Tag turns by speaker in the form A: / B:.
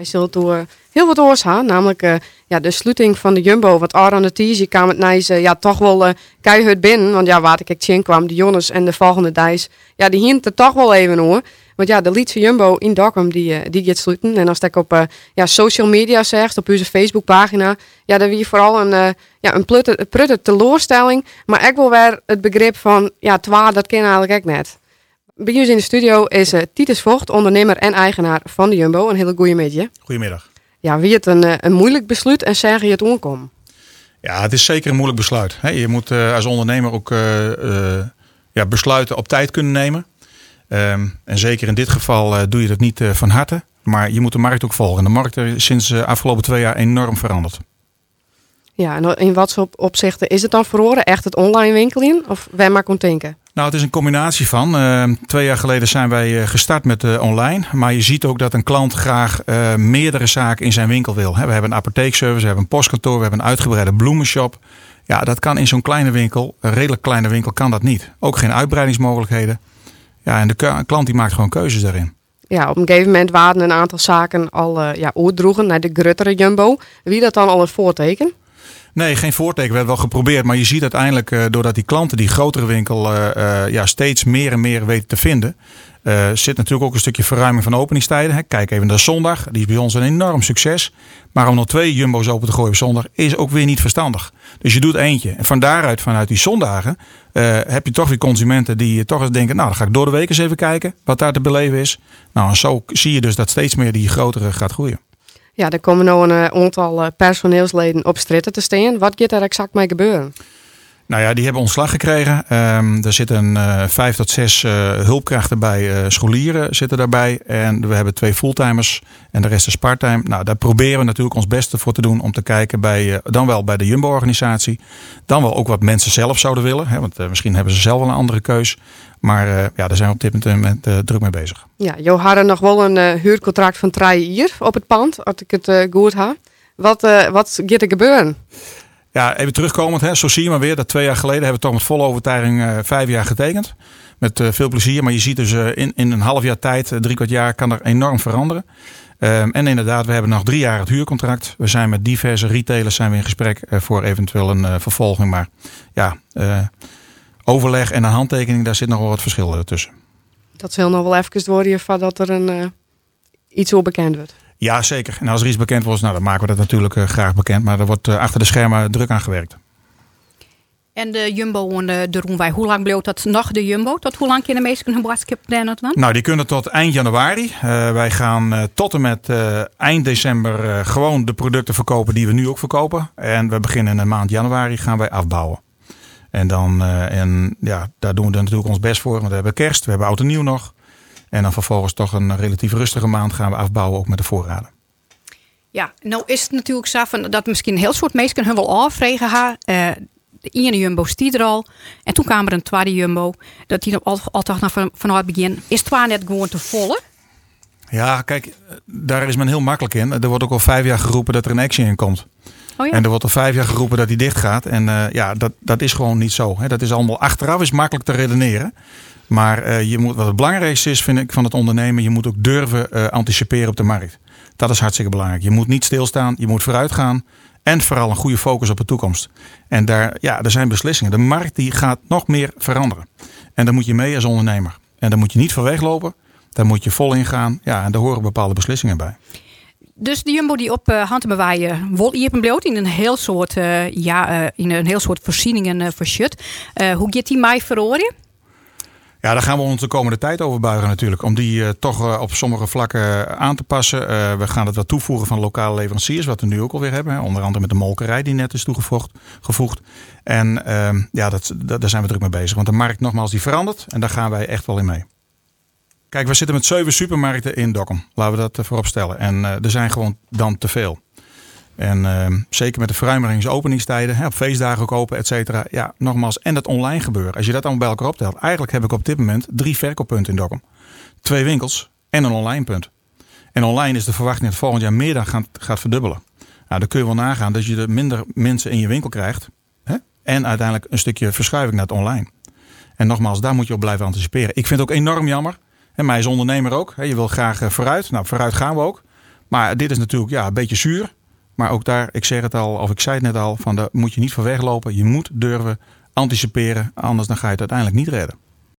A: Hij zult door heel wat oors gaan, namelijk de sluiting van de Jumbo. Want aan de tizi kwam het nijs toch wel keihard binnen. Want waar ik in kwam, de Jonas en de volgende dijs, die hint er toch wel even hoor. Want de Lietse Jumbo in Dokkum, die gaat sluiten. En als ik op social media zegt, op onze Facebookpagina, dan wie vooral een prutte teleurstelling. Maar ook wel weer het begrip van, dat ken eigenlijk ook net. Bij ons in de studio is Titus Vocht, ondernemer en eigenaar van de Jumbo. Een hele goede middag.
B: Goedemiddag.
A: Ja, wie het een moeilijk besluit en zeg je het onkomen?
B: Ja, het is zeker een moeilijk besluit. Je moet als ondernemer ook besluiten op tijd kunnen nemen. En zeker in dit geval doe je dat niet van harte. Maar je moet de markt ook volgen. De markt is sinds de afgelopen 2 jaar enorm veranderd. Ja,
A: en in wat opzichten is het dan verloren? Echt het online winkelen? Of wij maar kon denken?
B: Nou, het is een combinatie van. 2 jaar geleden zijn wij gestart met online. Maar je ziet ook dat een klant graag meerdere zaken in zijn winkel wil. We hebben een apotheekservice, we hebben een postkantoor, we hebben een uitgebreide bloemenshop. Ja, dat kan in zo'n kleine winkel, een redelijk kleine winkel, kan dat niet. Ook geen uitbreidingsmogelijkheden. Ja, en de klant die maakt gewoon keuzes daarin.
A: Ja, op een gegeven moment waren een aantal zaken al oordroegen naar de gruttere Jumbo. Wie dat dan al het voorteken?
B: Nee, geen voorteken. We hebben wel geprobeerd. Maar je ziet uiteindelijk, doordat die klanten die grotere winkel steeds meer en meer weten te vinden, zit natuurlijk ook een stukje verruiming van openingstijden. Kijk even naar zondag. Die is bij ons een enorm succes. Maar om nog 2 Jumbo's open te gooien op zondag is ook weer niet verstandig. Dus je doet eentje. En vanuit die zondagen heb je toch weer consumenten die toch eens denken, nou dan ga ik door de week eens even kijken wat daar te beleven is. Nou en zo zie je dus dat steeds meer die grotere gaat groeien.
A: Ja, er komen nu een aantal personeelsleden op stritten te staan. Wat gaat er exact mee gebeuren?
B: Nou ja, die hebben ontslag gekregen. Er zitten 5 tot 6 hulpkrachten bij, scholieren zitten daarbij. En we hebben 2 fulltimers en de rest is parttime. Nou, daar proberen we natuurlijk ons beste voor te doen om te kijken dan wel bij de Jumbo-organisatie. Dan wel ook wat mensen zelf zouden willen. Want misschien hebben ze zelf wel een andere keus. Maar daar zijn we op dit moment druk mee bezig. Ja,
A: Jo hadden nog wel een huurcontract van 3 jaar op het pand, als ik het goed heb. Wat gaat er gebeuren?
B: Ja, even terugkomend. Zo zie je maar weer dat 2 jaar geleden hebben we toch met volle overtuiging 5 jaar getekend. Met veel plezier. Maar je ziet dus in een half jaar tijd, 3/4 jaar, kan er enorm veranderen. En inderdaad, we hebben nog 3 jaar het huurcontract. We zijn met diverse retailers in gesprek voor eventueel een vervolging. Maar overleg en een handtekening, daar zit nog wel wat verschil tussen.
A: Dat zal nog wel even worden voordat er iets onbekend wordt.
B: Ja, zeker. En als er iets bekend wordt, dan maken we dat natuurlijk graag bekend. Maar er wordt achter de schermen druk aan gewerkt.
C: En de Jumbo en de Roenwij, hoe lang bleef dat nog de Jumbo? Tot hoe lang kunnen mensen hun boodschap plannen dan?
B: Nou, die kunnen tot eind januari. Wij gaan tot en met eind december gewoon de producten verkopen die we nu ook verkopen. En we beginnen in de maand januari gaan wij afbouwen. En daar doen we natuurlijk ons best voor. Want we hebben kerst, we hebben oud en nieuw nog. En dan vervolgens toch een relatief rustige maand gaan we afbouwen, ook met de voorraden.
C: Ja, nou is het natuurlijk zo dat misschien een heel soort mensen hun wel afvregen gaan. De ene Jumbo stiet er al. En toen kwam er een tweede Jumbo. Dat die altijd vanuit het begin. Is het net gewoon te volle?
B: Ja, kijk, daar is men heel makkelijk in. Er wordt ook al 5 jaar geroepen dat er een Action in komt.
C: Oh ja.
B: En er wordt al 5 jaar geroepen dat die dicht gaat. En dat is gewoon niet zo. Dat is allemaal achteraf is makkelijk te redeneren. Maar wat het belangrijkste is, vind ik, van het ondernemen, je moet ook durven anticiperen op de markt. Dat is hartstikke belangrijk. Je moet niet stilstaan, je moet vooruit gaan. En vooral een goede focus op de toekomst. En er zijn beslissingen. De markt die gaat nog meer veranderen. En daar moet je mee als ondernemer. En daar moet je niet voor weglopen. Daar moet je vol in gaan. Ja, en daar horen bepaalde beslissingen bij.
C: Dus de Jumbo die op hand bewaaien wol je bloot in een heel soort voorzieningen verschut. Hoe gaat die mij verhoren?
B: Ja, daar gaan we ons de komende tijd over buigen natuurlijk. Om die toch op sommige vlakken aan te passen. We gaan het wat toevoegen van lokale leveranciers. Wat we nu ook alweer hebben. Onder andere met de molkerij die net is toegevoegd. En daar zijn we druk mee bezig. Want de markt nogmaals die verandert. En daar gaan wij echt wel in mee. Kijk, we zitten met 7 supermarkten in Dokkum. Laten we dat voorop stellen. En er zijn gewoon dan te veel. En zeker met de verruimingsopeningstijden, op feestdagen ook open, et cetera. Ja, nogmaals, en dat online gebeuren. Als je dat allemaal bij elkaar optelt. Eigenlijk heb ik op dit moment 3 verkooppunten in Dokkum. 2 winkels en een online punt. En online is de verwachting dat volgend jaar meer dan gaat verdubbelen. Nou, dan kun je wel nagaan dat je er minder mensen in je winkel krijgt. Hè? En uiteindelijk een stukje verschuiving naar het online. En nogmaals, daar moet je op blijven anticiperen. Ik vind het ook enorm jammer. En mij als ondernemer ook. Je wil graag vooruit. Nou, vooruit gaan we ook. Maar dit is natuurlijk een beetje zuur. Maar ook daar, ik zei het net al, van daar moet je niet van weglopen. Je moet durven anticiperen, anders dan ga je het uiteindelijk niet redden.